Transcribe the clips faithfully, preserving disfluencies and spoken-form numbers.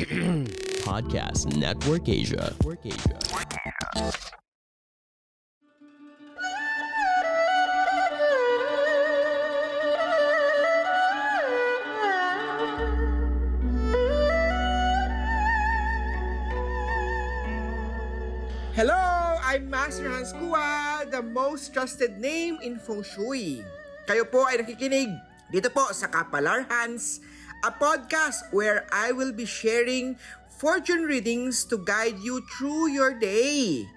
Podcast Network Asia. Network Asia. Hello! I'm Master Hans Kua, the most trusted name in Feng Shui. Kayo po ay nakikinig dito po sa Kapalar Hans, a podcast where I will be sharing fortune readings to guide you through your day.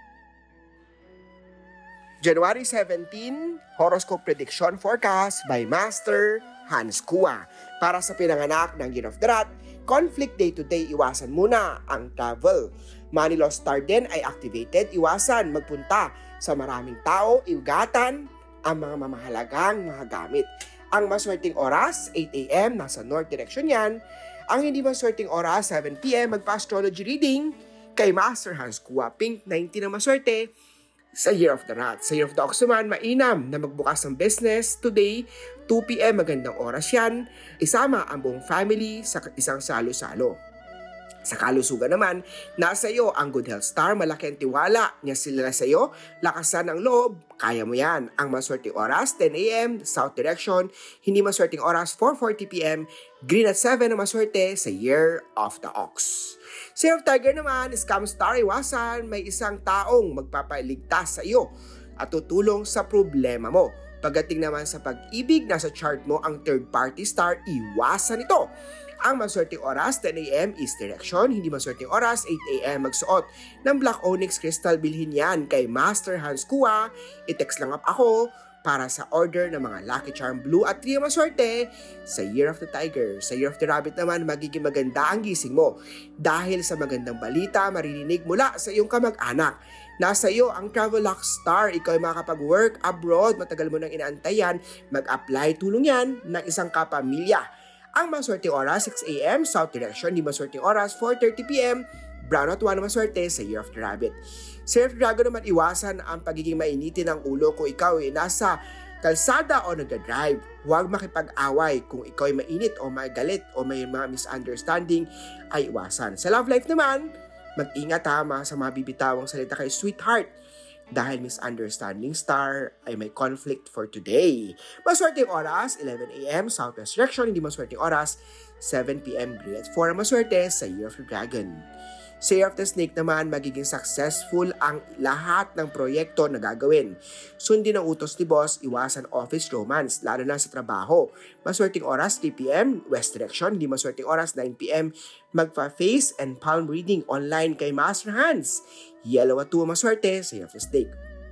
January seventeenth, Horoscope Prediction Forecast by Master Hans Kua. Para sa pinanganak ng Year of the Rat, conflict day-to-day, iwasan muna ang travel. Money Law Star din ay activated, iwasan magpunta sa maraming tao, iugatan ang mga mamahalagang mga gamit. Ang maswerteng oras, eight a.m., nasa north direction yan. Ang hindi maswerteng oras, seven p.m., magpa-astrology reading kay Master Hans Kua. Pink nineteen ang maswerte sa Year of the Rat. Sa Year of the Ox naman, mainam na magbukas ng business today, two p.m., magandang oras yan. Isama ang buong family sa isang salo-salo. Sa kalusugan naman, nasa iyo ang Good Health Star, malaki ang tiwala niya sila sa iyo, lakasan ang loob, kaya mo yan. Ang maswerteng oras, ten a.m., south direction, hindi maswerteng oras, four forty p.m., green at seven ang maswerte sa Year of the Ox. Sa Year of Tiger naman, Scam Star, iwasan, may isang taong magpapaligtas sa iyo at tutulong sa problema mo. Pagdating naman sa pag-ibig, nasa chart mo ang third party star, iwasan ito. Ang maswerteng oras, ten a.m. East Direction. Hindi maswerteng oras, eight a.m. Magsuot ng Black Onyx Crystal. Bilhin yan kay Master Hans Kua. I-text lang up ako para sa order ng mga Lucky Charm Blue at three maswerte sa Year of the Tiger. Sa Year of the Rabbit naman, magiging maganda ang gising mo. Dahil sa magandang balita, maririnig mula sa iyong kamag-anak. Nasa iyo ang Travel Luck Star. Ikaw ay makakapag-work abroad. Matagal mo nang inaantayan. Mag-apply tulong yan ng isang kapamilya. Ang maswerteng oras, six a.m., south direction. Hindi maswerteng oras, four thirty p.m., brown at one maswerte sa Year of the Rabbit. Sa Year of the Dragon naman, iwasan ang pagiging mainitin ng ulo kung ikaw ay nasa kalsada o nagdadrive. Huwag makipag-away kung ikaw ay mainit o magalit o may mga misunderstanding, ay iwasan. Sa love life naman, mag-ingat ha sa mga bibitawang salita kay sweetheart. Dahil misunderstanding star ay may conflict for today. Maswerteng oras, eleven a.m., southwest direction. Hindi maswerteng oras, seven p.m., green at four ang maswerte sa Year of the Dragon. Sa Year of the Snake naman, magiging successful ang lahat ng proyekto na gagawin. Sundin ang utos ni boss, iwasan office romance, lalo na sa trabaho. Maswerteng oras, three p.m., west direction. Hindi maswerteng oras, nine p.m., magpa-face and palm reading online kay Master Hans. Yellow at two ang maswerte sa Year of the Snake.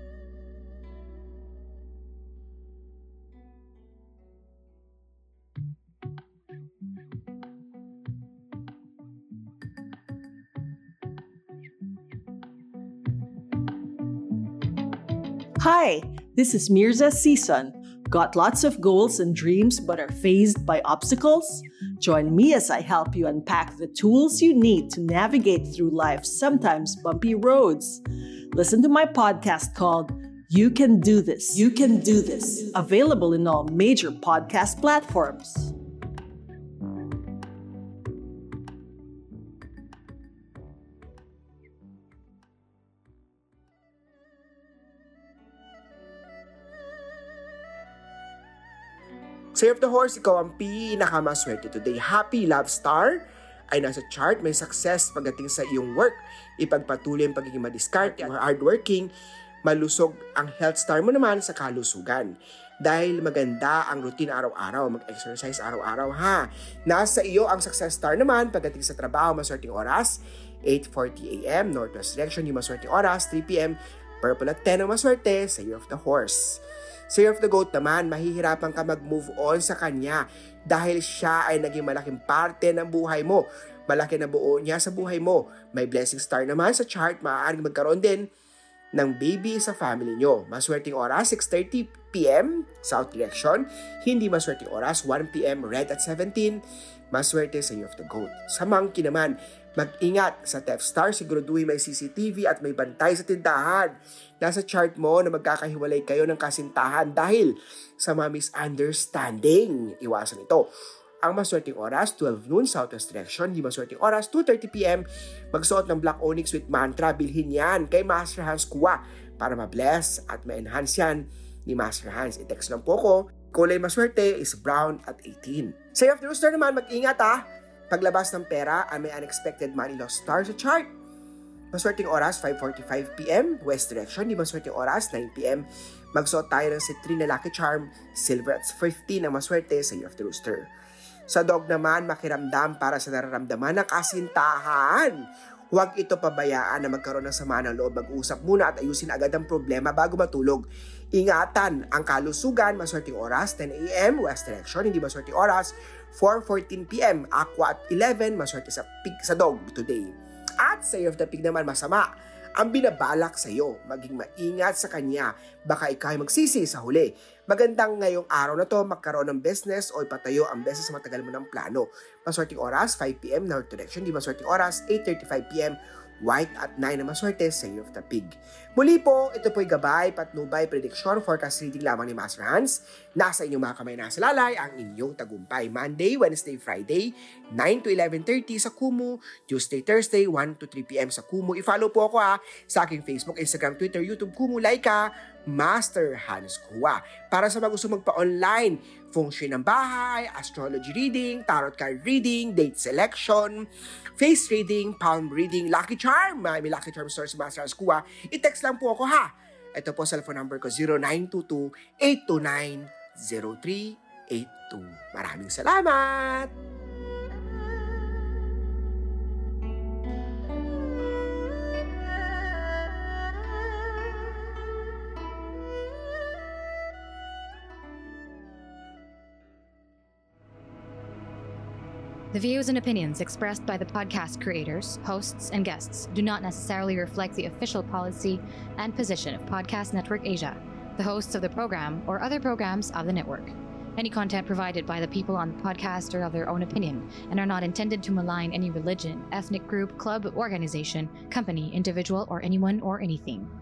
Hi, this is Mirza Season. Got lots of goals and dreams but are fazed by obstacles? Join me as I help you unpack the tools you need to navigate through life's sometimes bumpy roads. Listen to my podcast called You Can Do This. You Can Do This. Available in all major podcast platforms. Sa Year of the Horse, ikaw ang pinakamaswerte today. Happy Love Star ay nasa chart, may success pagdating sa iyong work. Ipagpatuloy ang pagiging madiskarte, hardworking, malusog ang health star mo naman sa kalusugan. Dahil maganda ang routine araw-araw, mag-exercise araw-araw ha. Nasa iyo ang success star naman pagdating sa trabaho, maswerteng oras, eight forty a.m., northwest direction, yung maswerteng oras, three p.m., purple at ten ang maswerte sa Year of the Horse. Sa Year of the Goat naman, mahihirapan ka mag-move on sa kanya dahil siya ay naging malaking parte ng buhay mo. Malaki na buo niya sa buhay mo. May blessing star naman sa chart, maaaring magkaroon din ng baby sa family nyo. Maswerteng oras, six thirty p.m., south direction. Hindi maswerteng oras, one p.m., red at seventeen. Maswerte sa Year of the Goat. Sa Monkey naman, mag-ingat sa Theft Star, siguraduhin may C C T V at may bantay sa tindahan. Nasa chart mo na magkakahiwalay kayo ng kasintahan dahil sa mga misunderstanding. Iwasan ito. Ang maswerteng oras, twelve noon, southwest direction. Di maswerteng oras, two thirty p.m. Magsuot ng Black Onyx with mantra. Bilhin yan kay Master Hans Kua para ma-bless at ma-enhance yan ni Master Hans. I-text lang po ko. Kulay maswerte is brown at eighteen. Sa Year of the Rooster naman, mag-ingat ha. Paglabas ng pera, ay may unexpected money loss star sa chart. Maswerteng oras, five forty-five p.m. West direction. Di maswerteng oras, nine p.m. Magsuot tayo ng Citrine na Lucky Charm. Silver at fifteen ang maswerte sa Year of the Rooster. Sa dog naman, makiramdam para sa nararamdaman ng kasintahan. Huwag ito pabayaan na magkaroon ng sama ng loob. Mag-usap muna at ayusin agad ang problema bago matulog. Ingatan ang kalusugan. Maswerteng oras, ten a.m. West direction. Hindi maswerteng oras, four fourteen p.m. Aqua at eleven. Maswerte sa pig sa dog today. At sa Year of the Pig naman, masama ang binabalak sa iyo. Maging maingat sa kanya. Baka ikaw ay magsisi sa huli. Magandang ngayong araw na to magkaroon ng business o ipatayo ang business sa matagal mo ng plano. Maswerteng oras, five p.m. North direction. Di maswerteng oras, eight thirty-five p.m. White at nine na maswerte sa Year of the Pig. Muli po, ito po'y gabay, patnubay, prediction, forecast reading lamang ni Master Hans. Nasa inyong mga kamay nasa lalay ang inyong tagumpay. Monday, Wednesday, Friday, nine to eleven thirty sa Kumu. Tuesday, Thursday, one to three p.m. sa Kumu. I-follow po ako ha sa aking Facebook, Instagram, Twitter, YouTube, Kumu, Laika, Master Hans Kua. Para sa mga gusto magpa-online, feng shui ng bahay, astrology reading, tarot card reading, date selection, face reading, palm reading, lucky charm. May lucky charm store si Master Hans Kua. I-text lang po ako ha. Ito po cellphone number ko, zero nine two two, eight two nine, zero three eight two. Maraming salamat! The views and opinions expressed by the podcast creators, hosts, and guests do not necessarily reflect the official policy and position of Podcast Network Asia, the hosts of the program, or other programs of the network. Any content provided by the people on the podcast are of their own opinion and are not intended to malign any religion, ethnic group, club, organization, company, individual, or anyone or anything.